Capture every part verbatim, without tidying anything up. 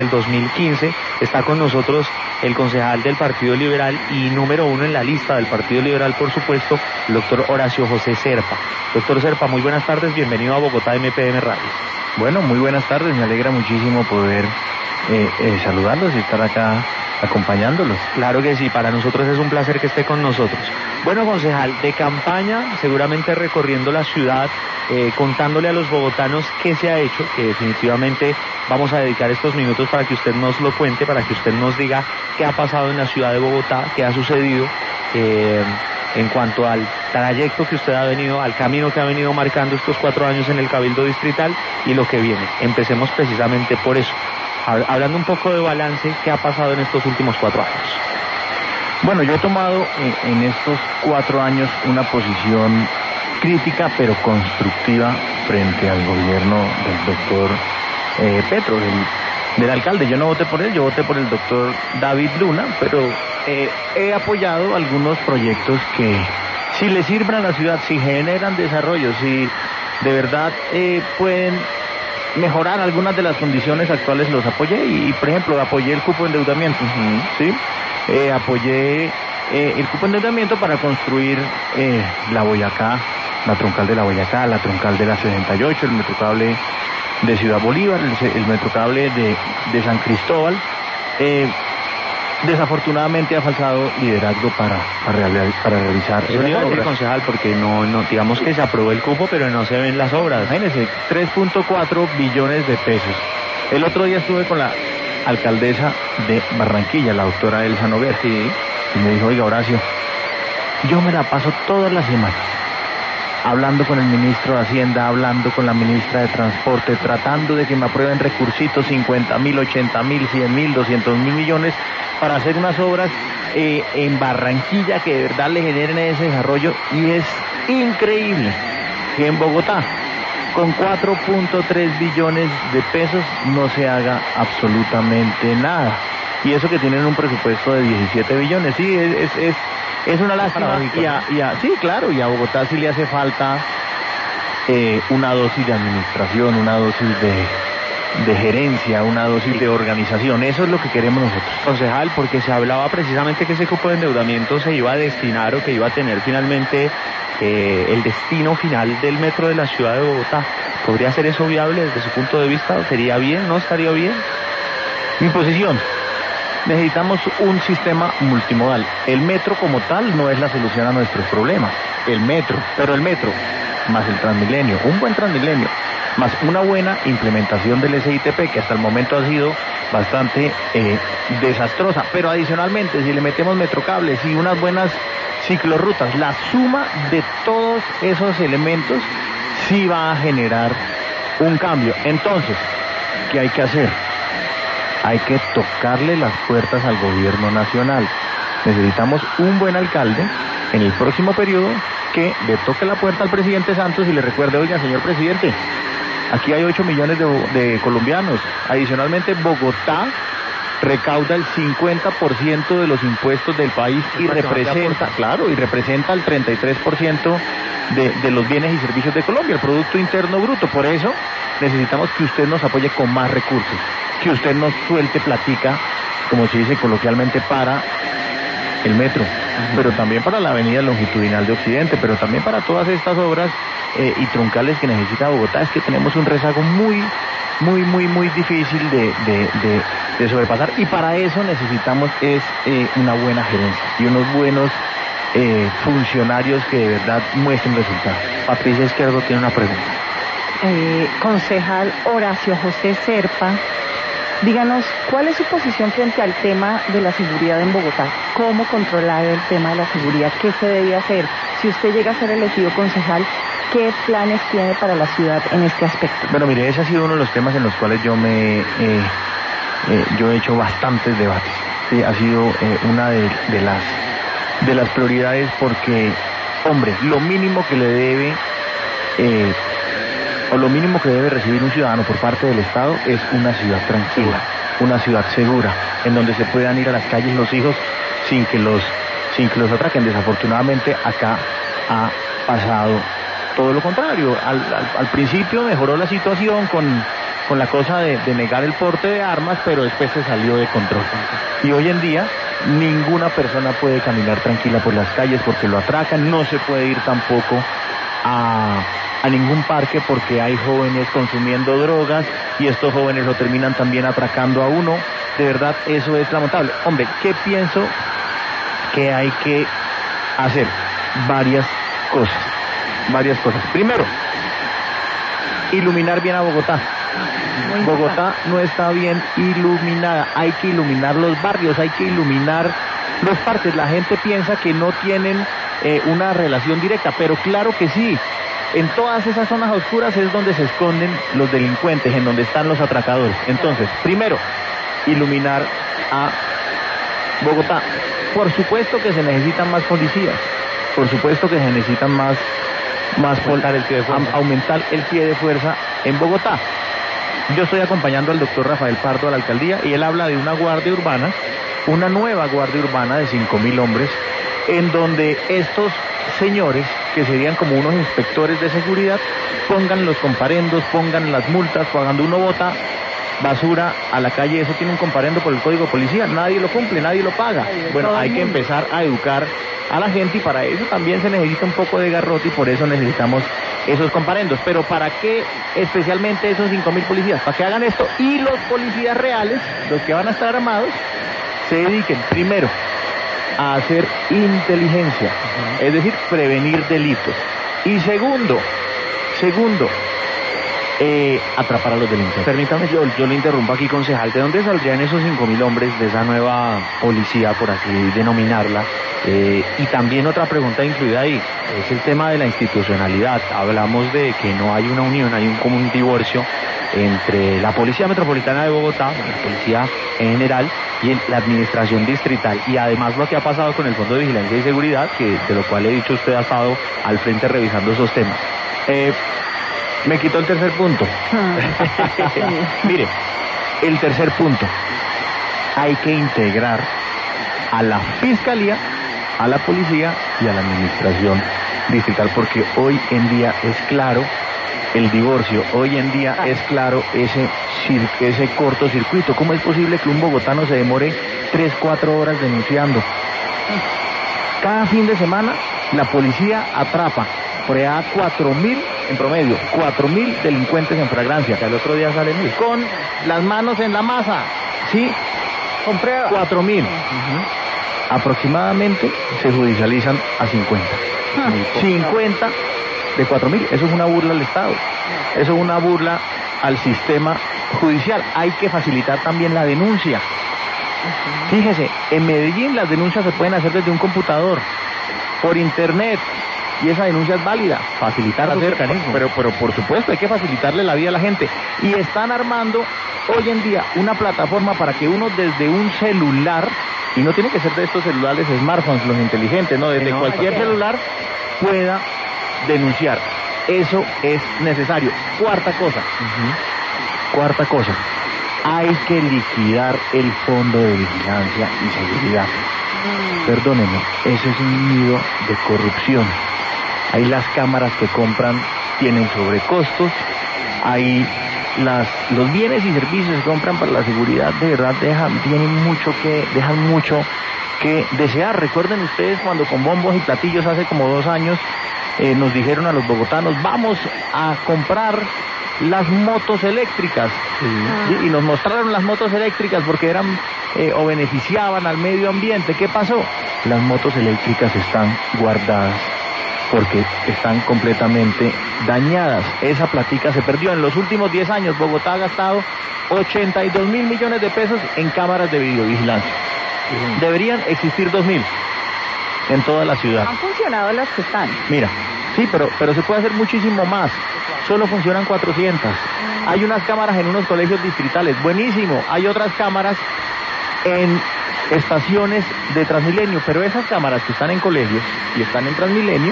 el dos mil quince. Está con nosotros el concejal del Partido Liberal y número uno en la lista del Partido Liberal, por supuesto, el doctor Horacio José Serpa. Doctor Serpa, muy buenas tardes, bienvenido a Bogotá M P M Radio. Bueno, muy buenas tardes, me alegra muchísimo poder eh, eh, saludarlos y estar acá acompañándolos. Claro que sí, para nosotros es un placer que esté con nosotros. Bueno, concejal, de campaña, seguramente recorriendo la ciudad, eh, contándole a los bogotanos qué se ha hecho, que definitivamente vamos a dedicar estos minutos para que usted nos lo cuente, para que usted nos diga qué ha pasado en la ciudad de Bogotá, qué ha sucedido eh, en cuanto al trayecto que usted ha venido, al camino que ha venido marcando estos cuatro años en el Cabildo Distrital y lo que viene. Empecemos precisamente por eso. Hablando un poco de balance, ¿qué ha pasado en estos últimos cuatro años? Bueno, yo he tomado en, en estos cuatro años una posición crítica pero constructiva frente al gobierno del doctor eh, Petro, del, del alcalde. Yo no voté por él, yo voté por el doctor David Luna, pero eh, he apoyado algunos proyectos que si le sirven a la ciudad, si generan desarrollo, si de verdad eh, pueden mejorar algunas de las condiciones actuales, los apoyé y, por ejemplo, apoyé el cupo de endeudamiento, uh-huh. ¿sí? Eh, apoyé eh, el cupo de endeudamiento para construir eh, la Boyacá, la troncal de la Boyacá, la troncal de la setenta y ocho, el metrocable de Ciudad Bolívar, el, el metrocable de, de San Cristóbal. Eh, Desafortunadamente ha faltado liderazgo para, para, para realizar eso le iba a decir, concejal, porque no, no, digamos que se aprobó el cupo, pero no se ven las obras. Imagínense, tres punto cuatro billones de pesos. El otro día estuve con la alcaldesa de Barranquilla, la doctora Elsa Noguera, sí, y me dijo, oiga, Horacio, yo me la paso todas las semanas hablando con el ministro de Hacienda, hablando con la ministra de Transporte, tratando de que me aprueben recursitos, cincuenta mil, ochenta mil, cien mil, doscientos mil millones, para hacer unas obras eh, en Barranquilla que de verdad le generen ese desarrollo, y es increíble que en Bogotá, con cuatro punto tres billones de pesos, no se haga absolutamente nada. Y eso que tienen un presupuesto de diecisiete billones, sí, es... es, es Es una lástima, y a, y a, sí, claro, y a Bogotá sí le hace falta eh, una dosis de administración, una dosis de, de gerencia, una dosis sí. de organización. Eso es lo que queremos nosotros. Concejal, porque se hablaba precisamente que ese cupo de endeudamiento se iba a destinar o que iba a tener finalmente eh, el destino final del metro de la ciudad de Bogotá. ¿Podría ser eso viable desde su punto de vista? ¿Sería bien? ¿No estaría bien? Mi posición. Necesitamos un sistema multimodal. El metro como tal no es la solución a nuestros problemas. El metro, pero el metro, más el Transmilenio, un buen Transmilenio, más una buena implementación del S I T P, que hasta el momento ha sido bastante eh, desastrosa. Pero adicionalmente, si le metemos metrocables y unas buenas ciclorrutas, la suma de todos esos elementos sí va a generar un cambio. Entonces, ¿qué hay que hacer? Hay que tocarle las puertas al gobierno nacional. Necesitamos un buen alcalde en el próximo periodo que le toque la puerta al presidente Santos y le recuerde, oiga, señor presidente, aquí hay ocho millones de, de colombianos. Adicionalmente, Bogotá recauda el cincuenta por ciento de los impuestos del país y representa, claro, y representa el treinta y tres por ciento de, de los bienes y servicios de Colombia, el Producto Interno Bruto. Por eso necesitamos que usted nos apoye con más recursos, que usted nos suelte platica, como se dice coloquialmente, para el metro, uh-huh. pero también para la avenida longitudinal de Occidente, pero también para todas estas obras eh, y troncales que necesita Bogotá. Es que tenemos un rezago muy, muy, muy, muy difícil de, de, de, de sobrepasar, y para eso necesitamos es eh, una buena gerencia y unos buenos eh, funcionarios que de verdad muestren resultados. Patricia Izquierdo tiene una pregunta. Eh, concejal Horacio José Serpa, díganos, ¿cuál es su posición frente al tema de la seguridad en Bogotá? ¿Cómo controlar el tema de la seguridad? ¿Qué se debe hacer? Si usted llega a ser elegido concejal, ¿qué planes tiene para la ciudad en este aspecto? Bueno, mire, ese ha sido uno de los temas en los cuales yo me eh, eh, yo he hecho bastantes debates. Sí, ha sido eh, una de, de las de las prioridades, porque, hombre, lo mínimo que le debe eh, o lo mínimo que debe recibir un ciudadano por parte del Estado es una ciudad tranquila, una ciudad segura, en donde se puedan ir a las calles los hijos sin que los sin que los atraquen. Desafortunadamente acá ha pasado todo lo contrario. Al, al, al principio mejoró la situación con con la cosa de, de negar el porte de armas, pero después se salió de control. Y hoy en día ninguna persona puede caminar tranquila por las calles porque lo atracan, no se puede ir tampoco a, a ningún parque porque hay jóvenes consumiendo drogas y estos jóvenes lo terminan también atracando a uno. De verdad, eso es lamentable. Hombre, ¿qué pienso que hay que hacer? Varias cosas, varias cosas. Primero, iluminar bien a Bogotá. Bogotá no está bien iluminada, hay que iluminar los barrios, hay que iluminar los parques. La gente piensa que no tienen eh, una relación directa, pero claro que sí. En todas esas zonas oscuras es donde se esconden los delincuentes, en donde están los atracadores. Entonces, primero, iluminar a Bogotá. Por supuesto que se necesitan más policías, por supuesto que se necesitan más, más aumentar el pie de fuerza. aumentar el pie de fuerza en Bogotá. Yo estoy acompañando al doctor Rafael Pardo a la alcaldía y él habla de una guardia urbana, una nueva guardia urbana de cinco mil hombres, en donde estos señores, que serían como unos inspectores de seguridad, pongan los comparendos, pongan las multas, cuando uno bota basura a la calle, eso tiene un comparendo por el código de policía, nadie lo cumple, nadie lo paga. Bueno, hay que empezar a educar a la gente y para eso también se necesita un poco de garrote y por eso necesitamos esos comparendos. Pero ¿para qué especialmente esos cinco mil policías? Para que hagan esto y los policías reales, los que van a estar armados, se dediquen primero a hacer inteligencia, es decir, prevenir delitos. Y segundo, segundo, Eh, atrapar a los delincuentes. Permítame, yo, yo le interrumpo aquí, concejal. ¿De dónde saldrían esos cinco mil hombres de esa nueva policía, por así denominarla? Eh, y también otra pregunta incluida ahí, es el tema de la institucionalidad. Hablamos de que no hay una unión, hay un, como un divorcio entre la Policía Metropolitana de Bogotá, la policía en general, y en la administración distrital. Y además lo que ha pasado con el Fondo de Vigilancia y Seguridad, que de lo cual he dicho usted ha estado al frente revisando esos temas. Eh, Me quitó el tercer punto. Mire, el tercer punto. Hay que integrar a la Fiscalía, a la Policía y a la Administración Distrital, porque hoy en día es claro el divorcio, hoy en día es claro ese, ese cortocircuito. ¿Cómo es posible que un bogotano se demore tres, cuatro horas denunciando? Cada fin de semana la policía atrapa por allá cuatro mil en promedio, cuatro mil delincuentes en flagrancia, que al otro día salen mil, con las manos en la masa, ¿sí? Con pruebas. cuatro mil. Uh-huh. Aproximadamente se judicializan a cincuenta. Uh-huh. cincuenta de cuatro mil, eso es una burla al Estado, eso es una burla al sistema judicial. Hay que facilitar también la denuncia. Uh-huh. Fíjese, en Medellín las denuncias se pueden hacer desde un computador, por internet, y esa denuncia es válida, facilitar hacer, pero, pero por supuesto hay que facilitarle la vida a la gente. Y están armando hoy en día una plataforma para que uno desde un celular, y no tiene que ser de estos celulares smartphones, los inteligentes, no, desde no, cualquier no. celular pueda denunciar. Eso es necesario. Cuarta cosa, uh-huh. cuarta cosa, hay que liquidar el Fondo de Vigilancia y Seguridad. Perdónenme, eso es un nido de corrupción. Ahí las cámaras que compran tienen sobrecostos, ahí las, los bienes y servicios que compran para la seguridad de verdad dejan, tienen mucho que, dejan mucho que desear. Recuerden ustedes cuando con bombos y platillos hace como dos años eh, nos dijeron a los bogotanos, vamos a comprar las motos eléctricas, sí. ¿sí? Y nos mostraron las motos eléctricas porque eran eh, o beneficiaban al medio ambiente. ¿Qué pasó? Las motos eléctricas están guardadas porque están completamente dañadas. Esa platica se perdió. En los últimos diez años Bogotá ha gastado ochenta y dos mil millones de pesos en cámaras de videovigilancia. Sí. Deberían existir dos mil en toda la ciudad. Han funcionado las que están. Mira, sí, pero, pero se puede hacer muchísimo más. Solo funcionan cuatrocientas. Hay unas cámaras en unos colegios distritales, buenísimo. Hay otras cámaras en estaciones de Transmilenio, pero esas cámaras que están en colegios y están en Transmilenio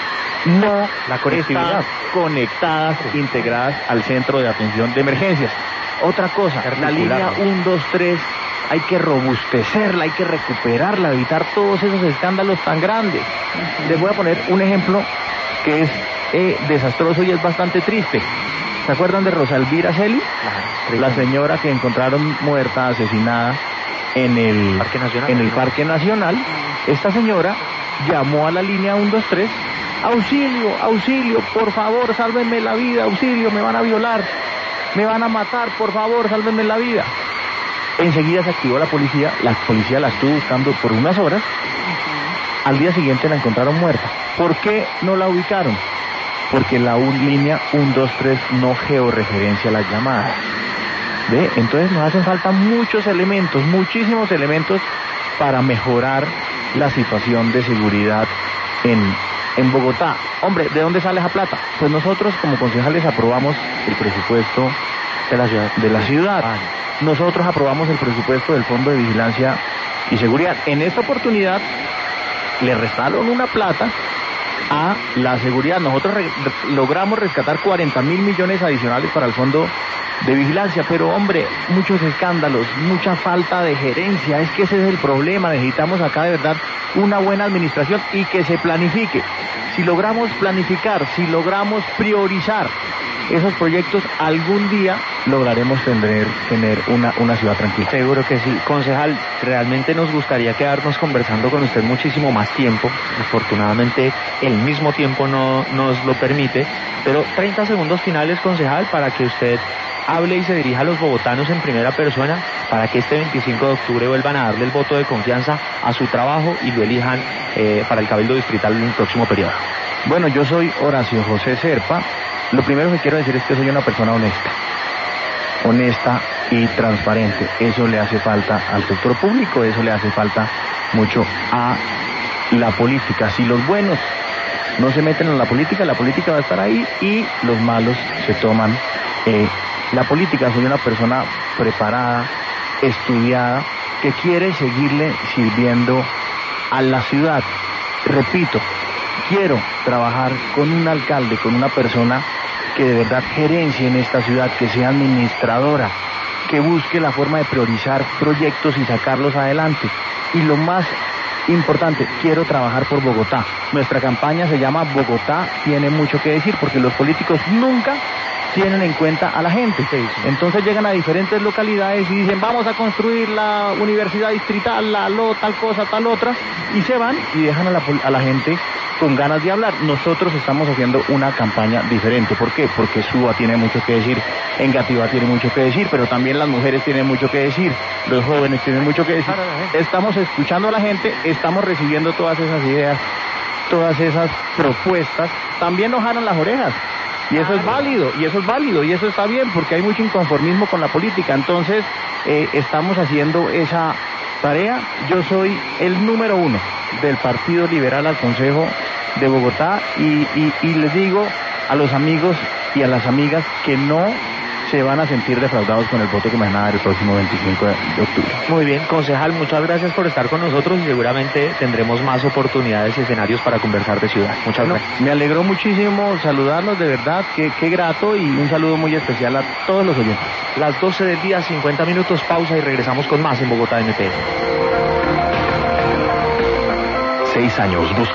no la conectividad. Están conectadas, integradas al centro de atención de emergencias. Otra cosa, la línea uno, dos, tres, hay que robustecerla, hay que recuperarla, evitar todos esos escándalos tan grandes. Les voy a poner un ejemplo que es eh, desastroso y es bastante triste. ¿Se acuerdan de Rosa Elvira Celi? Claro, la señora que encontraron muerta, asesinada en el Parque Nacional. En el Parque Nacional. Esta señora llamó a la línea ciento veintitrés, auxilio, auxilio, por favor, sálvenme la vida, auxilio, me van a violar, me van a matar, por favor, sálvenme la vida. Enseguida se activó la policía, la policía la estuvo buscando por unas horas, al día siguiente la encontraron muerta. ¿Por qué no la ubicaron? Porque la un, línea ciento veintitrés no georreferencia las llamadas. ¿Ve? Entonces nos hacen falta muchos elementos, muchísimos elementos para mejorar la situación de seguridad en, en Bogotá. Hombre, ¿de dónde sale esa plata? Pues nosotros como concejales aprobamos el presupuesto de la ciudad. de la ciudad. Nosotros aprobamos el presupuesto del Fondo de Vigilancia y Seguridad. En esta oportunidad le restaron una plata a la seguridad. Nosotros re logramos rescatar cuarenta mil millones adicionales para el Fondo de Vigilancia, pero hombre, muchos escándalos, mucha falta de gerencia, es que ese es el problema. Necesitamos acá de verdad una buena administración y que se planifique. Si logramos planificar, si logramos priorizar esos proyectos, algún día lograremos tener, tener una, una ciudad tranquila. Seguro que sí. Concejal, realmente nos gustaría quedarnos conversando con usted muchísimo más tiempo. Afortunadamente el mismo tiempo no nos lo permite, pero treinta segundos finales, concejal, para que usted hable y se dirija a los bogotanos en primera persona para que este veinticinco de octubre vuelvan a darle el voto de confianza a su trabajo y lo elijan eh, para el Cabildo Distrital en el próximo periodo. Bueno, yo soy Horacio José Serpa. Lo primero que quiero decir es que soy una persona honesta, honesta y transparente. Eso le hace falta al sector público, eso le hace falta mucho a la política. Si los buenos no se meten en la política, la política va a estar ahí y los malos se toman eh, la política. Soy una persona preparada, estudiada, que quiere seguirle sirviendo a la ciudad. Repito, quiero trabajar con un alcalde, con una persona que de verdad gerencie en esta ciudad, que sea administradora, que busque la forma de priorizar proyectos y sacarlos adelante. Y lo más importante, quiero trabajar por Bogotá. Nuestra campaña se llama Bogotá tiene mucho que decir, porque los políticos nunca tienen en cuenta a la gente. Entonces llegan a diferentes localidades y dicen, vamos a construir la universidad distrital, la lo, tal cosa, tal otra, y se van y dejan a la, a la gente con ganas de hablar. Nosotros estamos haciendo una campaña diferente. ¿Por qué? Porque Suba tiene mucho que decir, Engativá tiene mucho que decir, pero también las mujeres tienen mucho que decir, los jóvenes tienen mucho que decir. Estamos escuchando a la gente, estamos recibiendo todas esas ideas, todas esas propuestas. También nos jalan las orejas. Y eso es válido, y eso es válido, y eso está bien, porque hay mucho inconformismo con la política. Entonces, eh, estamos haciendo esa tarea. Yo soy el número uno del Partido Liberal al Consejo de Bogotá, y, y, y les digo a los amigos y a las amigas que no se van a sentir defraudados con el voto que me van a dar el próximo veinticinco de octubre. Muy bien, concejal, muchas gracias por estar con nosotros y seguramente tendremos más oportunidades y escenarios para conversar de ciudad. Muchas bueno, gracias. Me alegró muchísimo saludarlos, de verdad, qué, qué grato, y un saludo muy especial a todos los oyentes. Las doce del día, cincuenta minutos, pausa y regresamos con más en Bogotá M P. Seis años buscando